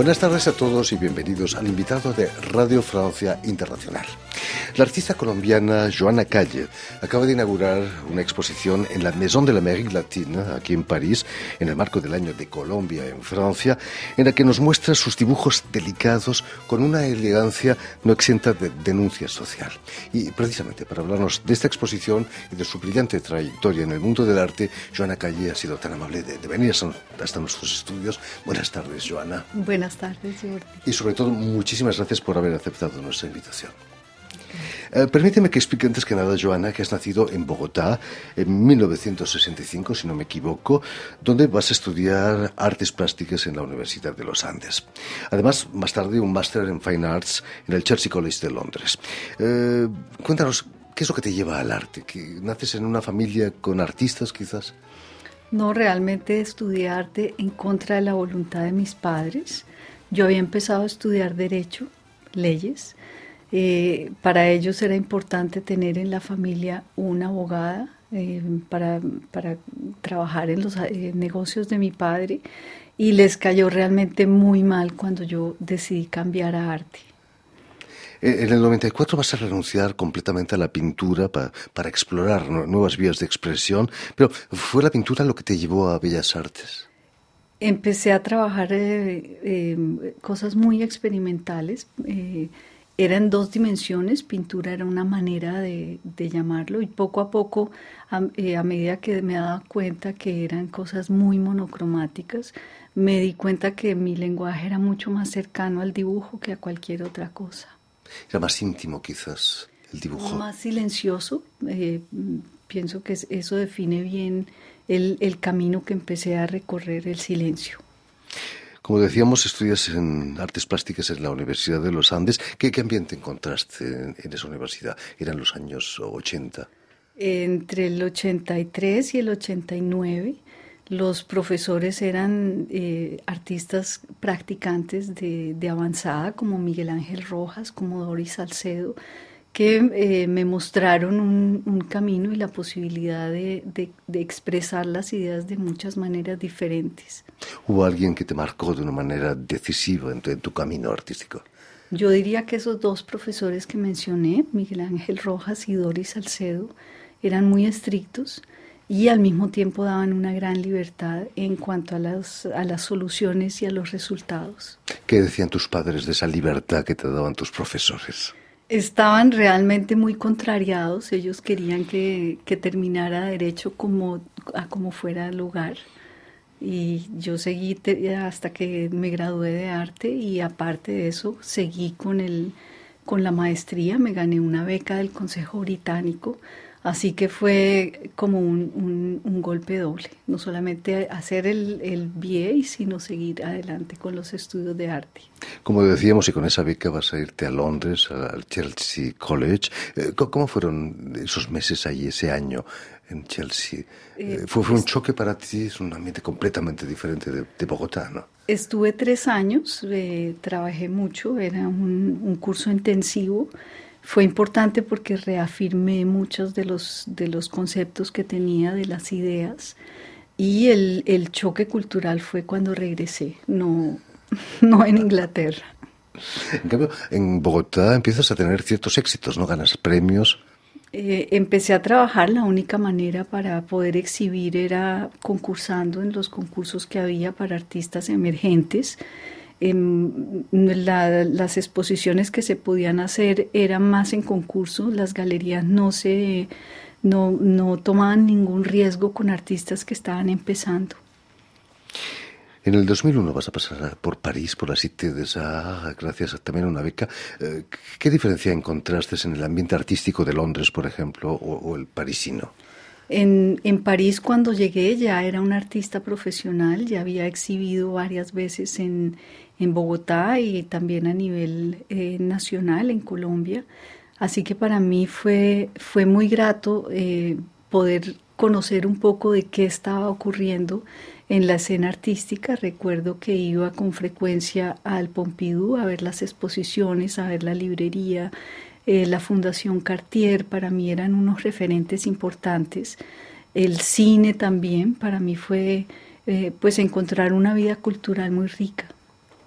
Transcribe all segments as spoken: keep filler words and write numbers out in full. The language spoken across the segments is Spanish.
Buenas tardes a todos y bienvenidos al invitado de Radio Francia Internacional. La artista colombiana Joana Calle acaba de inaugurar una exposición en la Maison de l'Amérique Latine, aquí en París, en el marco del Año de Colombia en Francia, en la que nos muestra sus dibujos delicados con una elegancia no exenta de denuncia social. Y precisamente para hablarnos de esta exposición y de su brillante trayectoria en el mundo del arte, Joana Calle ha sido tan amable de, de venir hasta, hasta nuestros estudios. Buenas tardes, Joana. Buenas tardes, Jordi. Y sobre todo, muchísimas gracias por haber aceptado nuestra invitación. Eh, permíteme que explique antes que nada, Joana, que has nacido en Bogotá en mil novecientos sesenta y cinco, si no me equivoco, donde vas a estudiar artes plásticas en la Universidad de los Andes. Además, más tarde, un máster en Fine Arts en el Chelsea College de Londres. Eh, cuéntanos, ¿qué es lo que te lleva al arte? ¿Que naces en una familia con artistas, quizás? No, realmente estudié arte en contra de la voluntad de mis padres. Yo había empezado a estudiar Derecho, Leyes. Eh, para ellos era importante tener en la familia una abogada eh, para, para trabajar en los eh, negocios de mi padre, y les cayó realmente muy mal cuando yo decidí cambiar a arte. En el noventa y cuatro vas a renunciar completamente a la pintura pa, para explorar nuevas vías de expresión, pero ¿fue la pintura lo que te llevó a Bellas Artes? Empecé a trabajar eh, eh, cosas muy experimentales. Eh, Era en dos dimensiones, pintura era una manera de, de llamarlo, y poco a poco, a, eh, a medida que me daba cuenta que eran cosas muy monocromáticas, me di cuenta que mi lenguaje era mucho más cercano al dibujo que a cualquier otra cosa. Era más íntimo, quizás, el dibujo. Más silencioso. Eh, pienso que eso define bien el, el camino que empecé a recorrer, el silencio. Como decíamos, estudias en artes plásticas en la Universidad de los Andes. ¿Qué, qué ambiente encontraste en, en esa universidad? ¿Eran los años ochenta? Entre el ochenta y tres y el ochenta y nueve, los profesores eran eh, artistas practicantes de, de avanzada, como Miguel Ángel Rojas, como Doris Salcedo, que eh, me mostraron un, un camino y la posibilidad de, de, de expresar las ideas de muchas maneras diferentes. ¿Hubo alguien que te marcó de una manera decisiva en tu, en tu camino artístico? Yo diría que esos dos profesores que mencioné, Miguel Ángel Rojas y Doris Salcedo, eran muy estrictos y al mismo tiempo daban una gran libertad en cuanto a las, a las soluciones y a los resultados. ¿Qué decían tus padres de esa libertad que te daban tus profesores? Estaban realmente muy contrariados. Ellos querían que, que terminara Derecho como, a como fuera el lugar. Y yo seguí te, hasta que me gradué de arte, y aparte de eso seguí con, el, con la maestría. Me gané una beca del Consejo Británico. Así que fue como un, un, un golpe doble, no solamente hacer el, el B A, sino seguir adelante con los estudios de arte. Como decíamos, y con esa beca vas a irte a Londres, al Chelsea College. ¿Cómo fueron esos meses ahí, ese año en Chelsea? Eh, ¿Fue, ¿Fue un choque para ti? Es un ambiente completamente diferente de, de Bogotá, ¿no? Estuve tres años, eh, trabajé mucho, era un, un curso intensivo. Fue importante porque reafirmé muchos de los, de los conceptos que tenía, de las ideas, y el, el choque cultural fue cuando regresé, no, no en Inglaterra. En cambio, en Bogotá empiezas a tener ciertos éxitos, ¿no? Ganas premios. Eh, empecé a trabajar. La única manera para poder exhibir era concursando en los concursos que había para artistas emergentes. La, las exposiciones que se podían hacer eran más en concurso. Las galerías no se no, no tomaban ningún riesgo con artistas que estaban empezando. En el dos mil uno vas a pasar por París, por la Cité des Arts, gracias también a una beca. ¿Qué diferencia encontraste en el ambiente artístico de Londres, por ejemplo, o, o el parisino? En, en París, cuando llegué, ya era una artista profesional, ya había exhibido varias veces en, en Bogotá y también a nivel eh, nacional en Colombia. Así que para mí fue, fue muy grato eh, poder conocer un poco de qué estaba ocurriendo en la escena artística. Recuerdo que iba con frecuencia al Pompidou a ver las exposiciones, a ver la librería. Eh, la Fundación Cartier para mí eran unos referentes importantes. El cine también para mí fue eh, pues encontrar una vida cultural muy rica.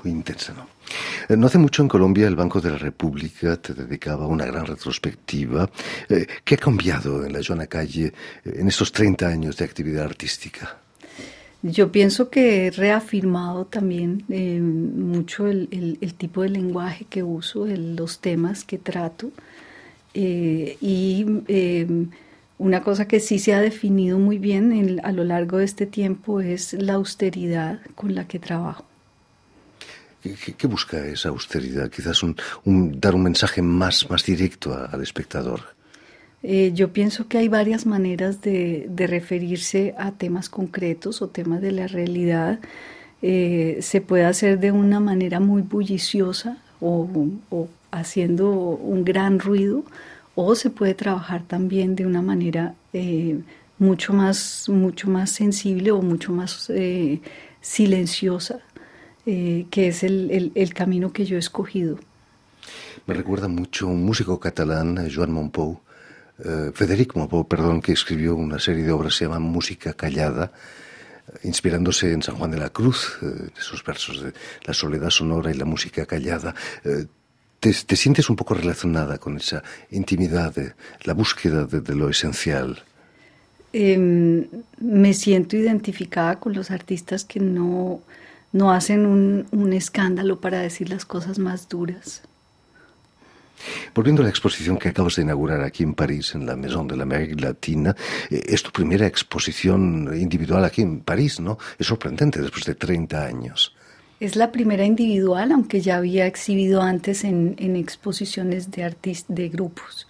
muy intensa, ¿no? Eh, no hace mucho en Colombia el Banco de la República te dedicaba a una gran retrospectiva. Eh, ¿Qué ha cambiado en la Joana Calle eh, en estos treinta años de actividad artística? Yo pienso que he reafirmado también eh, mucho el, el, el tipo de lenguaje que uso, el, los temas que trato. Eh, y eh, una cosa que sí se ha definido muy bien en, a lo largo de este tiempo es la austeridad con la que trabajo. ¿Qué, qué busca esa austeridad? Quizás un, un, dar un mensaje más, más directo a, al espectador. Eh, yo pienso que hay varias maneras de, de referirse a temas concretos o temas de la realidad. Eh, se puede hacer de una manera muy bulliciosa o, o haciendo un gran ruido, o se puede trabajar también de una manera eh, mucho más, mucho más sensible o mucho más eh, silenciosa, eh, que es el, el, el camino que yo he escogido. Me recuerda mucho un músico catalán, Joan Mompou, Uh, Federic Mompou, perdón, que escribió una serie de obras que se llama Música Callada, inspirándose en San Juan de la Cruz, uh, esos versos de la soledad sonora y la música callada. Uh, te, ¿Te sientes un poco relacionada con esa intimidad, de la búsqueda de, de lo esencial? Eh, me siento identificada con los artistas que no, no hacen un, un escándalo para decir las cosas más duras. Volviendo a la exposición que acabas de inaugurar aquí en París, en la Maison de l'Amérique Latina, es tu primera exposición individual aquí en París, ¿no? Es sorprendente después de treinta años. Es la primera individual, aunque ya había exhibido antes en, en exposiciones de artistas, de grupos.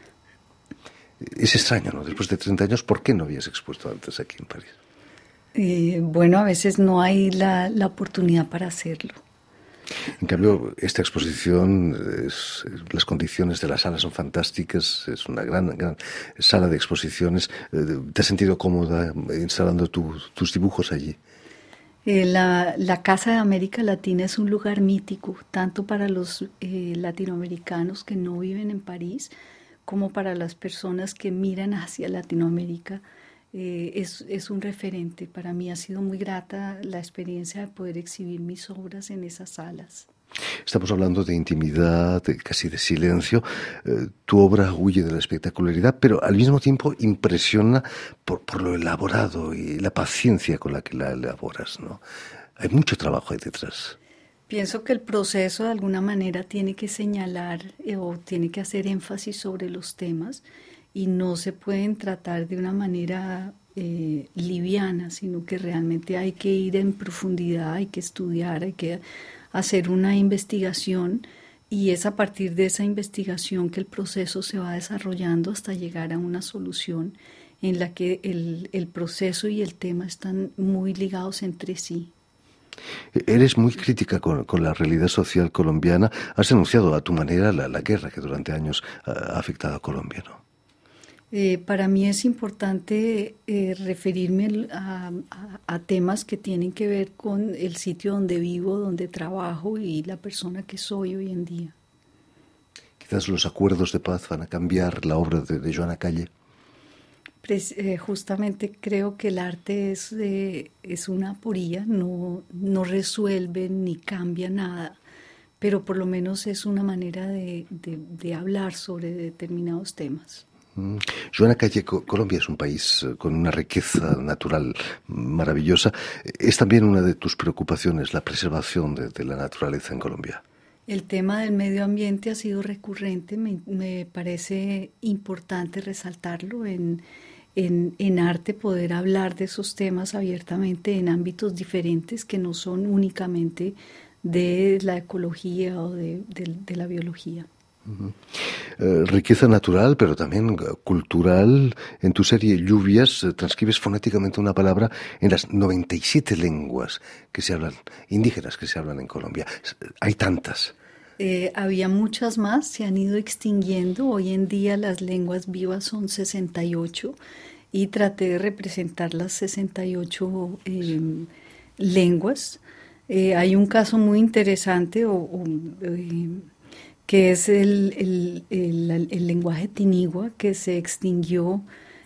Es extraño, ¿no? Después de treinta años, ¿por qué no habías expuesto antes aquí en París? Eh, bueno, a veces no hay la, la oportunidad para hacerlo. En cambio, esta exposición, es, las condiciones de la sala son fantásticas, es una gran, gran sala de exposiciones. ¿Te has sentido cómoda instalando tu, tus dibujos allí? Eh, la, la Casa de América Latina es un lugar mítico, tanto para los eh, latinoamericanos que no viven en París, como para las personas que miran hacia Latinoamérica. Eh, es, es un referente. Para mí ha sido muy grata la experiencia de poder exhibir mis obras en esas salas. Estamos hablando de intimidad, de, casi de silencio. Eh, tu obra huye de la espectacularidad, pero al mismo tiempo impresiona por, por lo elaborado y la paciencia con la que la elaboras, ¿no? Hay mucho trabajo ahí detrás. Pienso que el proceso de alguna manera tiene que señalar eh, o tiene que hacer énfasis sobre los temas, y no se pueden tratar de una manera eh, liviana, sino que realmente hay que ir en profundidad, hay que estudiar, hay que hacer una investigación, y es a partir de esa investigación que el proceso se va desarrollando hasta llegar a una solución en la que el, el proceso y el tema están muy ligados entre sí. Eres muy crítica con, con la realidad social colombiana. Has denunciado a tu manera la, la guerra que durante años ha afectado a Colombia, ¿no? Eh, para mí es importante eh, referirme a, a, a temas que tienen que ver con el sitio donde vivo, donde trabajo y la persona que soy hoy en día. Quizás los acuerdos de paz van a cambiar la obra de, de Joana Calle. Pues, eh, justamente creo que el arte es, eh, es una aporía, no, no resuelve ni cambia nada, pero por lo menos es una manera de, de, de hablar sobre determinados temas. Joana Calle, Colombia es un país con una riqueza natural maravillosa. ¿Es también una de tus preocupaciones la preservación de, de la naturaleza en Colombia? El tema del medio ambiente ha sido recurrente. Me, me parece importante resaltarlo en, en, en arte, poder hablar de esos temas abiertamente en ámbitos diferentes que no son únicamente de la ecología o de, de, de la biología. Uh-huh. Eh, riqueza natural, pero también cultural. En tu serie Lluvias eh, transcribes fonéticamente una palabra en las noventa y siete lenguas que se hablan, indígenas que se hablan en Colombia. Hay tantas. Eh, había muchas más, se han ido extinguiendo. Hoy en día las lenguas vivas son sesenta y ocho y traté de representar las sesenta y ocho eh, lenguas. Eh, hay un caso muy interesante o, o eh, que es el, el, el, el lenguaje tinigua, que se extinguió.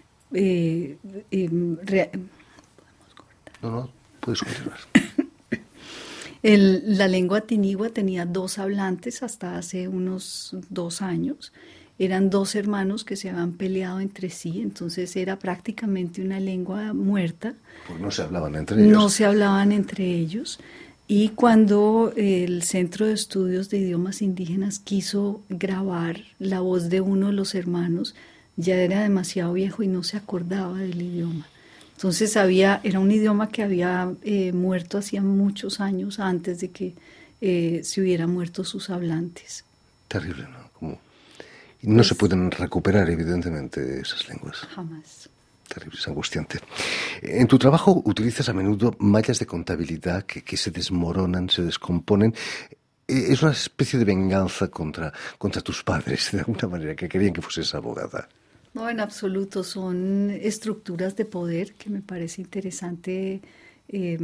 Eh, eh, re... No, no, puedes continuar. El, la lengua tinigua tenía dos hablantes hasta hace unos dos años. Eran dos hermanos que se habían peleado entre sí, entonces era prácticamente una lengua muerta. Pues no se hablaban entre ellos. No se hablaban entre ellos. Y cuando el Centro de Estudios de Idiomas Indígenas quiso grabar la voz de uno de los hermanos, ya era demasiado viejo y no se acordaba del idioma. Entonces había, era un idioma que había eh, muerto hacía muchos años antes de que eh, se hubieran muerto sus hablantes. Terrible, ¿no? Como... Y no pues, se pueden recuperar, evidentemente, esas lenguas. Jamás. Terrible, es angustiante. En tu trabajo utilizas a menudo mallas de contabilidad que, que se desmoronan, se descomponen. Es una especie de venganza contra, contra tus padres, de alguna manera, que querían que fueses abogada. No, en absoluto. Son estructuras de poder que me parece interesante eh,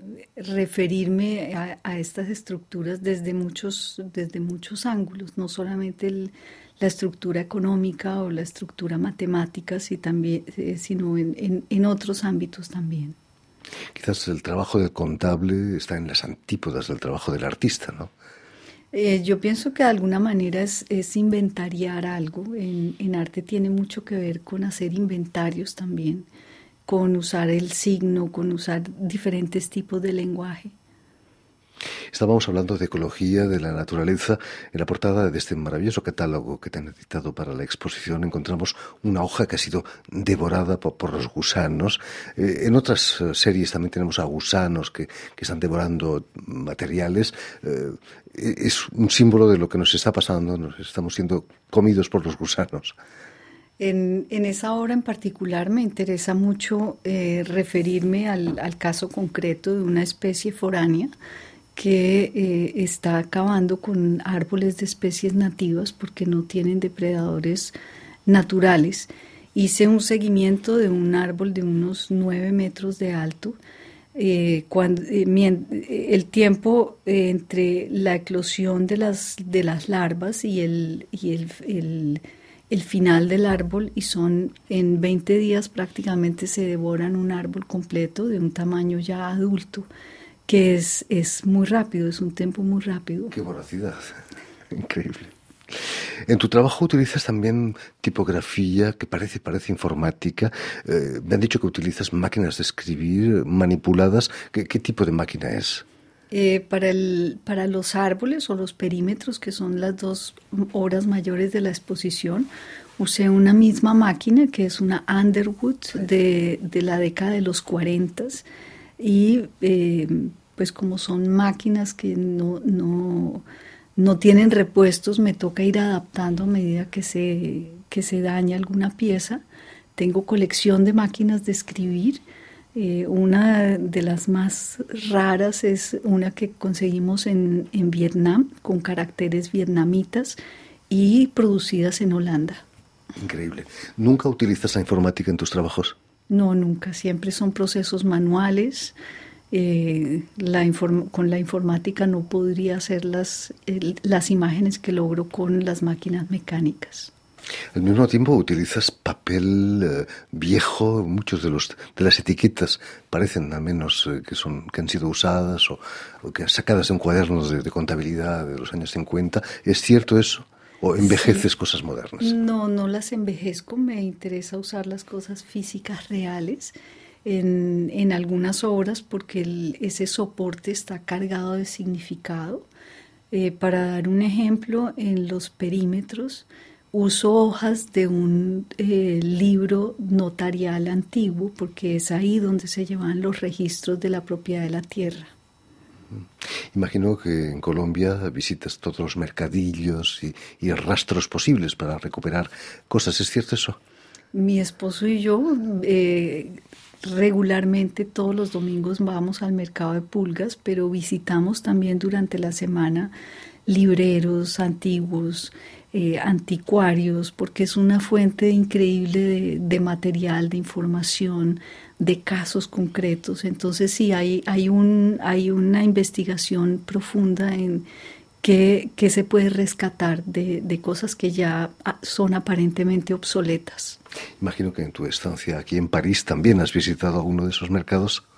referirme a, a estas estructuras desde muchos, desde muchos ángulos, no solamente el, la estructura económica o la estructura matemática, si también, eh, sino en, en, en otros ámbitos también. Quizás el trabajo del contable está en las antípodas del trabajo del artista, ¿no? Eh, yo pienso que de alguna manera es, es inventariar algo. En, en arte tiene mucho que ver con hacer inventarios también, con usar el signo, con usar diferentes tipos de lenguaje. Estábamos hablando de ecología, de la naturaleza. En la portada de este maravilloso catálogo que te han editado para la exposición encontramos una hoja que ha sido devorada por, por los gusanos. Eh, en otras uh, series también tenemos a gusanos que, que están devorando materiales. Eh, es un símbolo de lo que nos está pasando. Nos estamos siendo comidos por los gusanos. En, en esa obra en particular me interesa mucho eh, referirme al, al caso concreto de una especie foránea que eh, está acabando con árboles de especies nativas porque no tienen depredadores naturales. Hice un seguimiento de un árbol de unos nueve metros de alto. Eh, cuando, eh, mien, el tiempo eh, entre la eclosión de las, de las larvas y el, y el, el, el final del árbol, y son en veinte días prácticamente se devoran un árbol completo de un tamaño ya adulto, que es, es muy rápido, es un tiempo muy rápido. ¡Qué voracidad! Increíble. En tu trabajo utilizas también tipografía que parece, parece informática. Eh, me han dicho que utilizas máquinas de escribir manipuladas. ¿Qué, qué tipo de máquina es? Eh, para, el, para los árboles o los perímetros, que son las dos obras mayores de la exposición, usé una misma máquina que es una Underwood de, de la década de los cuarenta. Y eh, pues como son máquinas que no, no, no tienen repuestos, me toca ir adaptando a medida que se, que se daña alguna pieza. Tengo colección de máquinas de escribir. Eh, una de las más raras es una que conseguimos en, en Vietnam, con caracteres vietnamitas y producidas en Holanda. Increíble. ¿Nunca utilizas la informática en tus trabajos? No, nunca. Siempre son procesos manuales. Eh, la inform- con la informática no podría hacer las, el, las imágenes que logro con las máquinas mecánicas. Al mismo tiempo utilizas papel eh, viejo. Muchos de los de las etiquetas parecen al menos eh, que son que han sido usadas o, o que sacadas de un cuaderno de, de contabilidad de los años cincuenta. ¿Es cierto eso? ¿O envejeces sí. cosas modernas? No, no las envejezco. Me interesa usar las cosas físicas reales en, en algunas obras porque el, ese soporte está cargado de significado. Eh, para dar un ejemplo, en los perímetros uso hojas de un eh, libro notarial antiguo porque es ahí donde se llevan los registros de la propiedad de la tierra. Imagino que en Colombia visitas todos los mercadillos y, y rastros posibles para recuperar cosas. ¿Es cierto eso? Mi esposo y yo eh, regularmente todos los domingos vamos al mercado de pulgas, pero visitamos también durante la semana libreros antiguos, eh, anticuarios, porque es una fuente increíble de, de material, de información, de casos concretos. Entonces sí, hay, hay, un, hay una investigación profunda en qué, qué se puede rescatar de, de cosas que ya son aparentemente obsoletas. Imagino que en tu estancia aquí en París también has visitado alguno de esos mercados.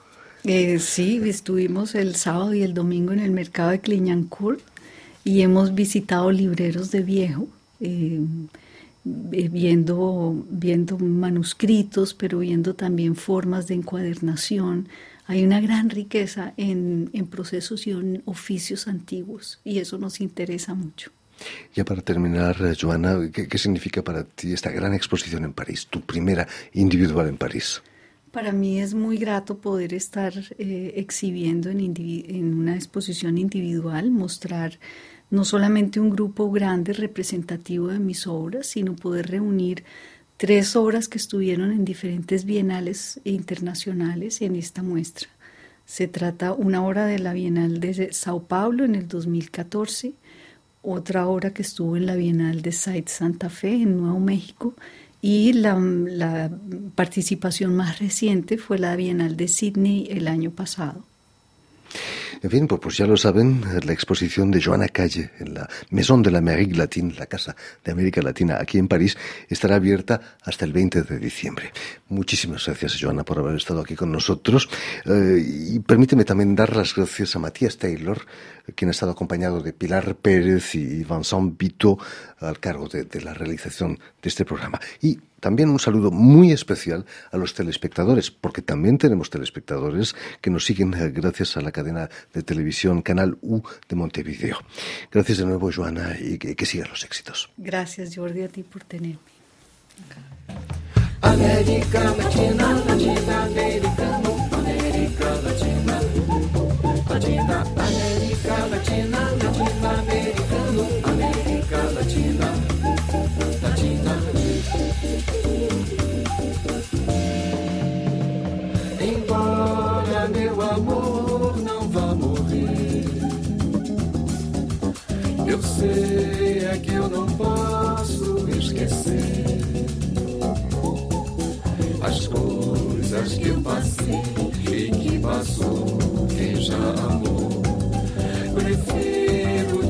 Eh, sí, estuvimos el sábado y el domingo en el mercado de Clignancourt y hemos visitado libreros de viejo, eh, viendo, viendo manuscritos, pero viendo también formas de encuadernación. Hay una gran riqueza en, en procesos y en oficios antiguos y eso nos interesa mucho. Ya para terminar, Joana, ¿qué, qué significa para ti esta gran exposición en París, tu primera individual en París? Para mí es muy grato poder estar eh, exhibiendo en, en una exposición individual, mostrar no solamente un grupo grande representativo de mis obras, sino poder reunir tres obras que estuvieron en diferentes bienales internacionales en esta muestra. Se trata una obra de la Bienal de Sao Paulo en el dos mil catorce, otra obra que estuvo en la Bienal de Site Santa Fe en Nuevo México y la, la participación más reciente fue la Bienal de Sydney el año pasado. En fin, pues, pues ya lo saben, la exposición de Joana Calle en la Maison de l'Amérique Latine, la Casa de América Latina, aquí en París, estará abierta hasta el veinte de diciembre. Muchísimas gracias, Joana, por haber estado aquí con nosotros. Eh, y permíteme también dar las gracias a Matías Taylor, quien ha estado acompañado de Pilar Pérez y Vincent Vito al cargo de, de la realización de este programa. Y también un saludo muy especial a los telespectadores, porque también tenemos telespectadores que nos siguen gracias a la cadena de televisión Canal U de Montevideo. Gracias de nuevo, Joana, y que, que sigan los éxitos. Gracias, Jordi, a ti por tenerme. América Latina, Latina, americano, América Latina, Latina, América Latina, Latina, americano, América Latina, Latina. Embora meu amor não vá morrer, eu sei é que eu não posso esquecer as coisas que eu passei e que passou quem já amou. Prefiro